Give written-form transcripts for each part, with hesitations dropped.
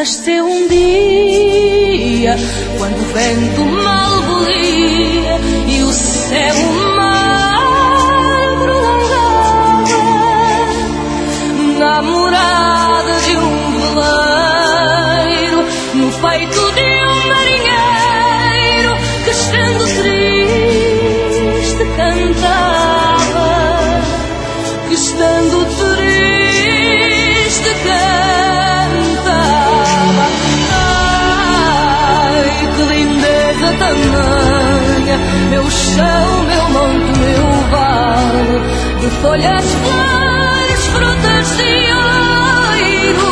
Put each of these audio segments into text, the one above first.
nasceu um dia, quando o vento mal bolia e o céu mal prolongava, na morada de um veleiro, no peito de um marinheiro, que estando triste cantava, que estando triste cantava. Ai, que lindeza tamanha, meu chão, meu monte, meu vale, de folhas, flores, frutas de ouro.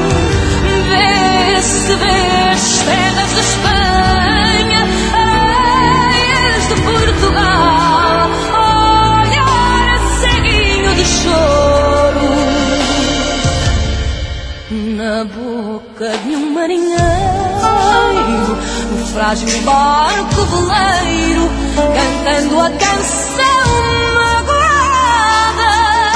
Vê-se, vês terras de Espanha, aias de Portugal, olhar ceguinho de choro na boca de um marinheiro, no frágil barco veleiro, cantando a canção magoada.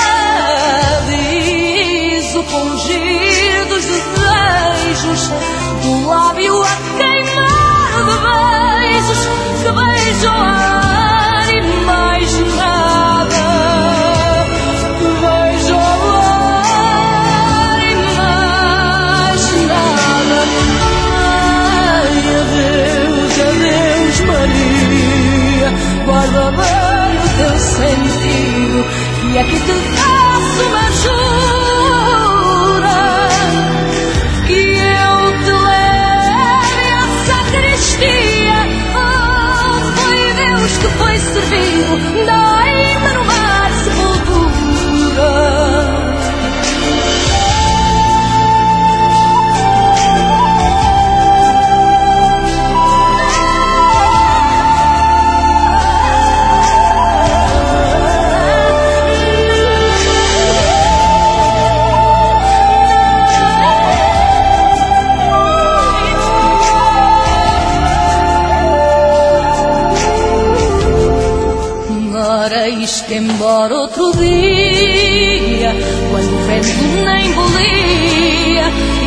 Diz o pungir dos desejos, do lábio a queimar de beijos, que beijam a ar e mais nada. Beijam a ar e mais nada. Ai, adeus, adeus, Maria, guarda bem o teu sentido, e aqui te faço uma jura, que eu te leve à sacristia, onde foi Deus que foi servido, dai-me no mar sepultura. Eis que embora outro dia, quando o vento nem bolia